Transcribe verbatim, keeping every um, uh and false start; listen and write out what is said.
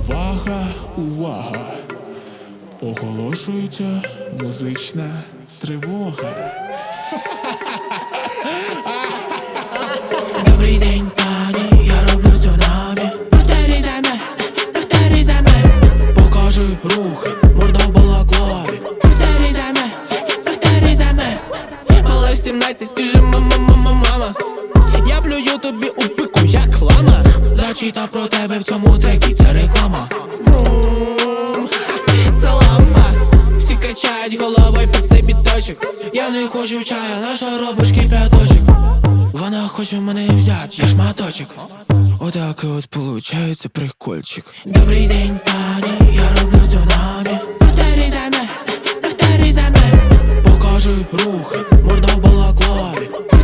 Увага, увага! Оголошується музична тривога. Добрий день, пані, я роблю цунамі. Повтори за мною, повтори за мною. Покажи рухи, морда в балаклаві. Повтори за мною, повтори за мною. Мала в сімнадцять, ти же мама-мама-мама. Я плюю тобі у пику, як лама. Зачита про тебе в цьому трекі, це реклама. Врум, це ламба. Всі качають головою під цей біточок. Я не хочу чая, наша робиш кипяточок. Вона хоче мене взять, я шматочок. Отак і от получається прикольчик. Добрий день, пані, я роблю цунамі. Повтори за мною, повтори за мною. Покажи рухи, морда в балаклаві.